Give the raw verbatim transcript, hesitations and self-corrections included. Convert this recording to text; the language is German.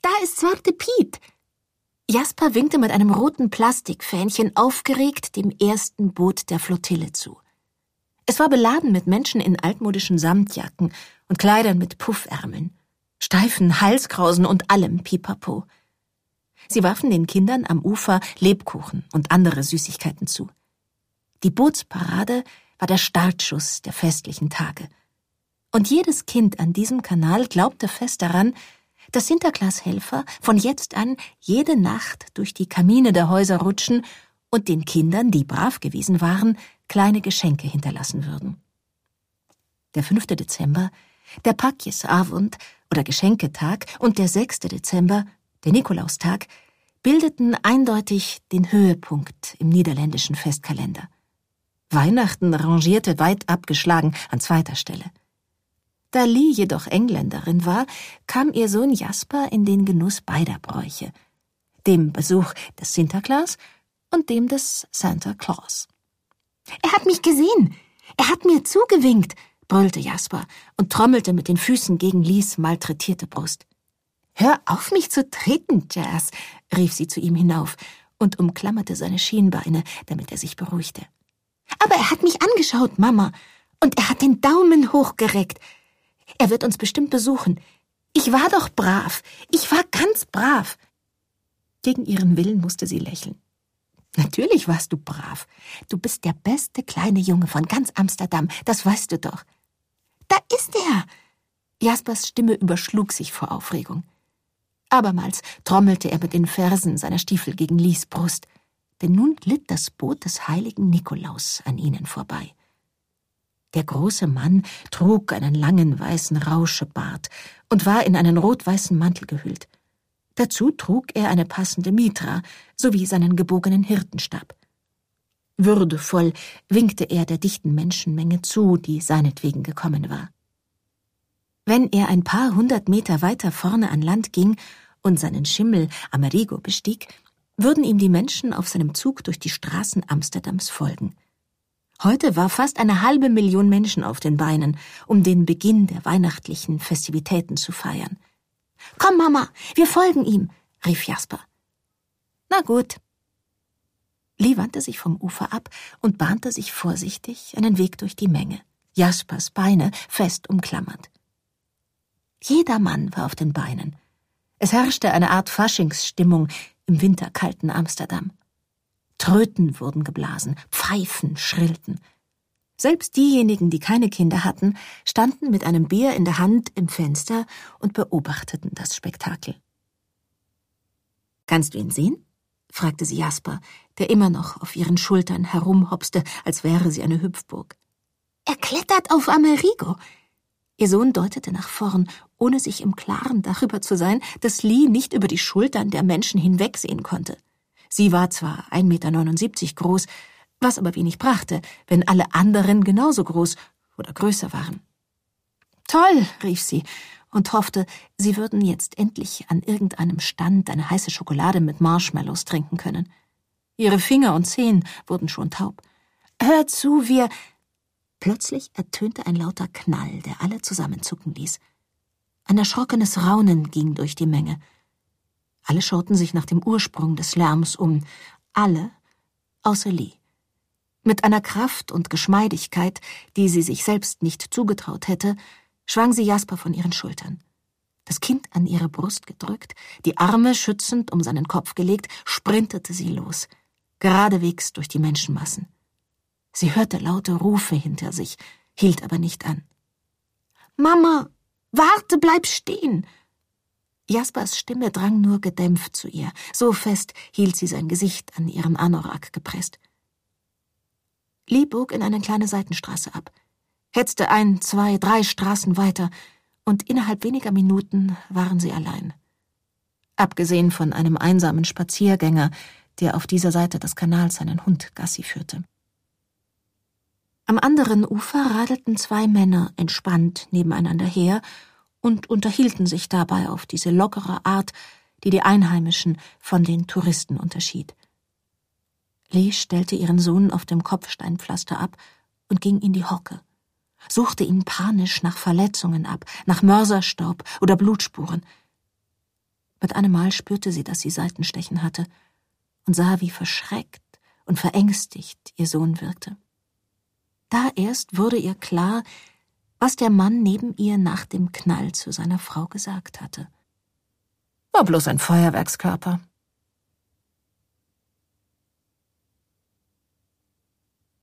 da ist Zwarte Piet!« Jasper winkte mit einem roten Plastikfähnchen aufgeregt dem ersten Boot der Flottille zu. Es war beladen mit Menschen in altmodischen Samtjacken und Kleidern mit Puffärmeln, steifen Halskrausen und allem Pipapo. Sie warfen den Kindern am Ufer Lebkuchen und andere Süßigkeiten zu. Die Bootsparade war der Startschuss der festlichen Tage. Und jedes Kind an diesem Kanal glaubte fest daran, dass Sinterklaas-Helfer von jetzt an jede Nacht durch die Kamine der Häuser rutschen und den Kindern, die brav gewesen waren, kleine Geschenke hinterlassen würden. Der fünfte Dezember, der Pakjesavond oder Geschenketag, und der sechste Dezember, der Nikolaustag, bildeten eindeutig den Höhepunkt im niederländischen Festkalender. Weihnachten rangierte weit abgeschlagen an zweiter Stelle. Da Lee jedoch Engländerin war, kam ihr Sohn Jasper in den Genuss beider Bräuche, dem Besuch des Sinterklaas und dem des Santa Claus. »Er hat mich gesehen! Er hat mir zugewinkt!« brüllte Jasper und trommelte mit den Füßen gegen Lees malträtierte Brust. »Hör auf, mich zu treten, Jas«, rief sie zu ihm hinauf und umklammerte seine Schienbeine, damit er sich beruhigte. »Aber er hat mich angeschaut, Mama, und er hat den Daumen hochgereckt. Er wird uns bestimmt besuchen. Ich war doch brav. Ich war ganz brav.« Gegen ihren Willen musste sie lächeln. »Natürlich warst du brav. Du bist der beste kleine Junge von ganz Amsterdam, das weißt du doch.« »Da ist er!« Jaspers Stimme überschlug sich vor Aufregung. Abermals trommelte er mit den Fersen seiner Stiefel gegen Lees Brust, denn nun glitt das Boot des heiligen Nikolaus an ihnen vorbei. Der große Mann trug einen langen weißen Rauschebart und war in einen rot-weißen Mantel gehüllt. Dazu trug er eine passende Mitra sowie seinen gebogenen Hirtenstab. Würdevoll winkte er der dichten Menschenmenge zu, die seinetwegen gekommen war. Wenn er ein paar hundert Meter weiter vorne an Land ging und seinen Schimmel Amerigo bestieg, würden ihm die Menschen auf seinem Zug durch die Straßen Amsterdams folgen. Heute war fast eine halbe Million Menschen auf den Beinen, um den Beginn der weihnachtlichen Festivitäten zu feiern. »Komm, Mama, wir folgen ihm«, rief Jasper. »Na gut.« Lee wandte sich vom Ufer ab und bahnte sich vorsichtig einen Weg durch die Menge, Jaspers Beine fest umklammert. Jeder Mann war auf den Beinen. Es herrschte eine Art Faschingsstimmung im winterkalten Amsterdam. Tröten wurden geblasen, Pfeifen schrillten. Selbst diejenigen, die keine Kinder hatten, standen mit einem Bier in der Hand im Fenster und beobachteten das Spektakel. »Kannst du ihn sehen?« fragte sie Jasper, der immer noch auf ihren Schultern herumhopste, als wäre sie eine Hüpfburg. »Er klettert auf Amerigo!« Ihr Sohn deutete nach vorn, ohne sich im Klaren darüber zu sein, dass Lee nicht über die Schultern der Menschen hinwegsehen konnte. Sie war zwar ein Meter neunundsiebzig groß, was aber wenig brachte, wenn alle anderen genauso groß oder größer waren. »Toll«, rief sie und hoffte, sie würden jetzt endlich an irgendeinem Stand eine heiße Schokolade mit Marshmallows trinken können. Ihre Finger und Zehen wurden schon taub. »Hör zu, wir...« Plötzlich ertönte ein lauter Knall, der alle zusammenzucken ließ. Ein erschrockenes Raunen ging durch die Menge. Alle schauten sich nach dem Ursprung des Lärms um, alle außer Lee. Mit einer Kraft und Geschmeidigkeit, die sie sich selbst nicht zugetraut hätte, schwang sie Jasper von ihren Schultern. Das Kind an ihre Brust gedrückt, die Arme schützend um seinen Kopf gelegt, sprintete sie los, geradewegs durch die Menschenmassen. Sie hörte laute Rufe hinter sich, hielt aber nicht an. »Mama, warte, bleib stehen!« Jaspers Stimme drang nur gedämpft zu ihr, so fest hielt sie sein Gesicht an ihren Anorak gepresst. Lee bog in eine kleine Seitenstraße ab, hetzte ein, zwei, drei Straßen weiter, und innerhalb weniger Minuten waren sie allein. Abgesehen von einem einsamen Spaziergänger, der auf dieser Seite des Kanals seinen Hund Gassi führte. Am anderen Ufer radelten zwei Männer entspannt nebeneinander her und unterhielten sich dabei auf diese lockere Art, die die Einheimischen von den Touristen unterschied. Lee stellte ihren Sohn auf dem Kopfsteinpflaster ab und ging in die Hocke, suchte ihn panisch nach Verletzungen ab, nach Mörserstaub oder Blutspuren. Mit einem Mal spürte sie, dass sie Seitenstechen hatte, und sah, wie verschreckt und verängstigt ihr Sohn wirkte. Da erst wurde ihr klar, was der Mann neben ihr nach dem Knall zu seiner Frau gesagt hatte. »War bloß ein Feuerwerkskörper«,